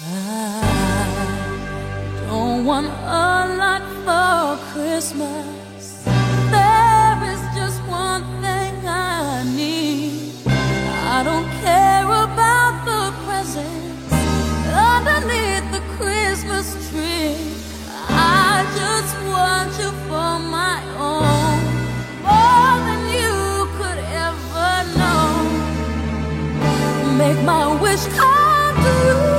I don't want a lot for Christmas. There is just one thing I need. I don't care about the presents underneath the Christmas tree. I just want you for my own, more than you could ever know. Make my wish come true.